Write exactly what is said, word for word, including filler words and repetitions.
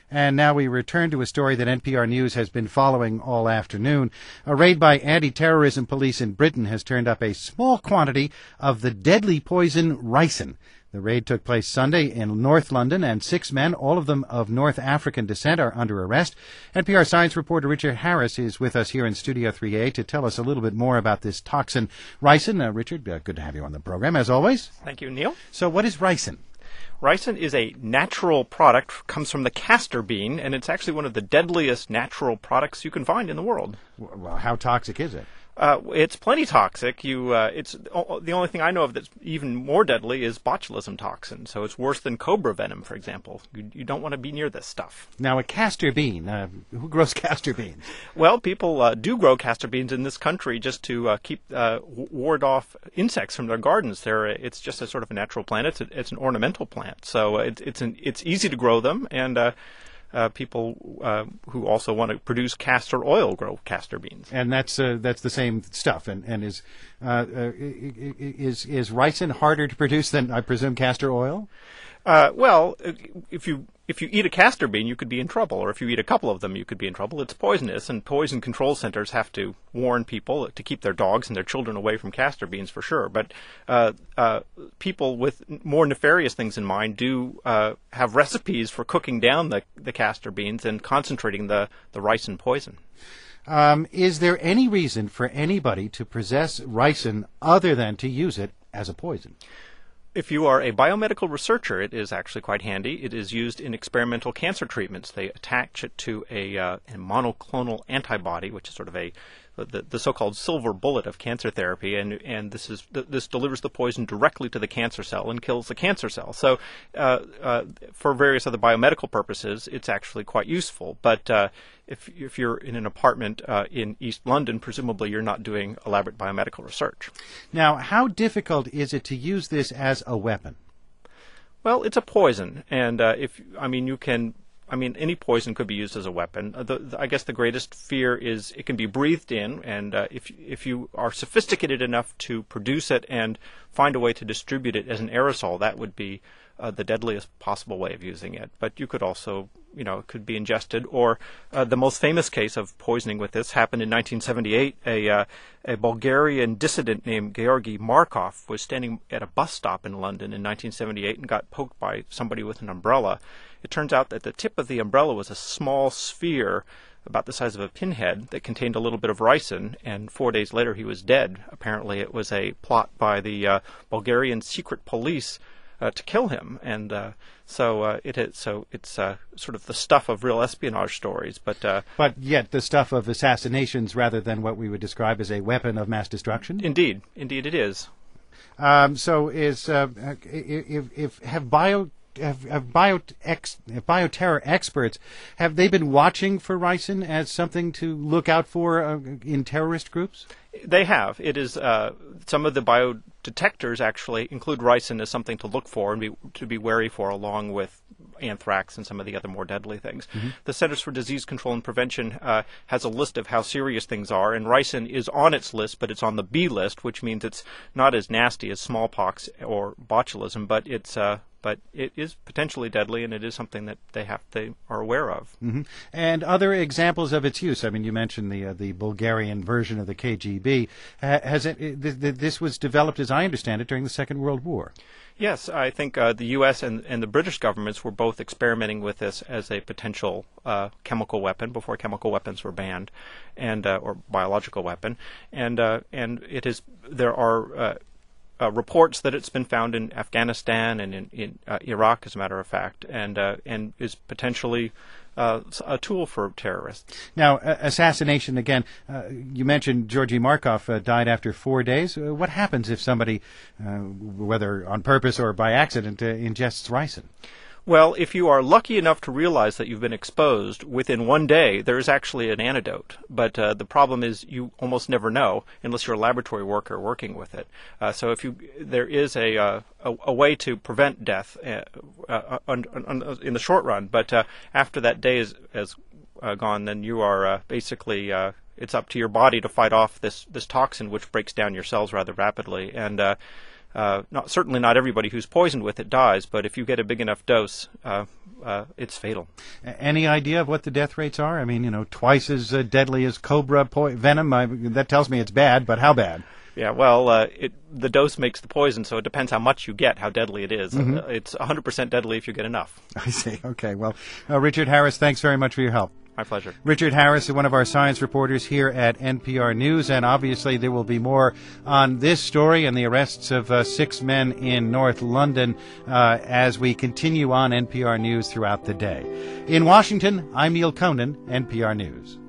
And now we return to a story that N P R News has been following all afternoon. A raid by anti-terrorism police in Britain has turned up a small quantity of the deadly poison ricin. The raid took place Sunday in North London, and six men, all of them of North African descent, are under arrest. N P R science reporter Richard Harris is with us here in Studio three A to tell us a little bit more about this toxin, ricin. Uh, Richard, uh, good to have you on the program, as always. Thank you, Neil. So what is ricin? Ricin is a natural product, comes from the castor bean, and it's actually one of the deadliest natural products you can find in the world. Well, how toxic is it? Uh, it's plenty toxic. You, uh, it's the only thing I know of that's even more deadly is botulism toxin. So it's worse than cobra venom, for example. You, you don't want to be near this stuff. Now, a castor bean. Uh, who grows castor beans? Well, people uh, do grow castor beans in this country just to uh, keep uh, ward off insects from their gardens. They're, it's just a sort of a natural plant. It's, a, it's an ornamental plant, so it, it's an, it's easy to grow them, and uh, Uh, people uh, who also want to produce castor oil grow castor beans, and that's uh, that's the same stuff. And and is uh, uh, is is ricin harder to produce than, I presume, castor oil? Uh, well, if you if you eat a castor bean, you could be in trouble, or if you eat a couple of them, you could be in trouble. It's poisonous, and poison control centers have to warn people to keep their dogs and their children away from castor beans for sure. But uh, uh, people with more nefarious things in mind do uh, have recipes for cooking down the, the castor beans and concentrating the, the ricin poison. Um, is there any reason for anybody to possess ricin other than to use it as a poison? If you are a biomedical researcher, it is actually quite handy. It is used in experimental cancer treatments. They attach it to a, uh, a monoclonal antibody, which is sort of a the, the so-called silver bullet of cancer therapy, and and this is this delivers the poison directly to the cancer cell and kills the cancer cell. So, uh, uh, for various other biomedical purposes, it's actually quite useful. But uh, if if you're in an apartment uh, in East London, presumably you're not doing elaborate biomedical research. Now, how difficult is it to use this as a weapon? Well, it's a poison, and uh, if I mean you can. I mean, any poison could be used as a weapon. Uh, the, the, I guess the greatest fear is it can be breathed in, and uh, if if you are sophisticated enough to produce it and find a way to distribute it as an aerosol, that would be uh, the deadliest possible way of using it. But you could also, you know, it could be ingested. Or uh, the most famous case of poisoning with this happened in nineteen seventy-eight. A uh, a Bulgarian dissident named Georgi Markov was standing at a bus stop in London in nineteen seventy-eight and got poked by somebody with an umbrella. It turns out that the tip of the umbrella was a small sphere about the size of a pinhead that contained a little bit of ricin, and four days later he was dead. Apparently it was a plot by the uh, Bulgarian secret police uh, to kill him, and uh, so uh, it is, so it's uh, sort of the stuff of real espionage stories. But uh, but yet the stuff of assassinations rather than what we would describe as a weapon of mass destruction? Indeed. Indeed it is. Um, so is uh, if, if have bio Have, have, bio ex, have bioterror experts, have they been watching for ricin as something to look out for uh, in terrorist groups? They have. It is uh, some of the biodetectors actually include ricin as something to look for and be, to be wary for, along with anthrax and some of the other more deadly things. Mm-hmm. The Centers for Disease Control and Prevention uh, has a list of how serious things are, and ricin is on its list, but it's on the B list, which means it's not as nasty as smallpox or botulism, but it's uh, but it is potentially deadly, and it is something that they have they are aware of. Mm-hmm. And other examples of its use. I mean, you mentioned the uh, the Bulgarian version of the K G B. Uh, has it? Th- th- this was developed, as I understand it, during the Second World War. Yes, I think uh, the U S and, and the British governments were both experimenting with this as a potential uh, chemical weapon before chemical weapons were banned, and uh, or biological weapon, and uh, and it is there are. Uh, Uh, reports that it's been found in Afghanistan and in, in uh, Iraq, as a matter of fact, and uh, and is potentially uh, a tool for terrorists. Now, uh, assassination again. Uh, you mentioned Georgi Markov uh, died after four days. Uh, what happens if somebody, uh, whether on purpose or by accident, uh, ingests ricin? Well, if you are lucky enough to realize that you've been exposed within one day, there is actually an antidote. But uh, the problem is you almost never know unless you're a laboratory worker working with it. Uh, so if you, there is a, uh, a a way to prevent death uh, uh, un, un, in the short run. But uh, after that day is, is uh, gone, then you are uh, basically uh, it's up to your body to fight off this this toxin, which breaks down your cells rather rapidly. And uh, uh, not certainly not everybody who's poisoned with it dies, but if you get a big enough dose, uh, uh, it's fatal. Any idea of what the death rates are? I mean, you know, twice as uh, deadly as cobra po- venom. I, that tells me it's bad, but how bad? Yeah, well, uh, it, the dose makes the poison, so it depends how much you get, how deadly it is. Mm-hmm. Uh, it's one hundred percent deadly if you get enough. I see. Okay. Well, uh, Richard Harris, thanks very much for your help. My pleasure. Richard Harris is one of our science reporters here at N P R News, and obviously there will be more on this story and the arrests of uh, six men in North London uh, as we continue on N P R News throughout the day. In Washington, I'm Neil Conan, N P R News.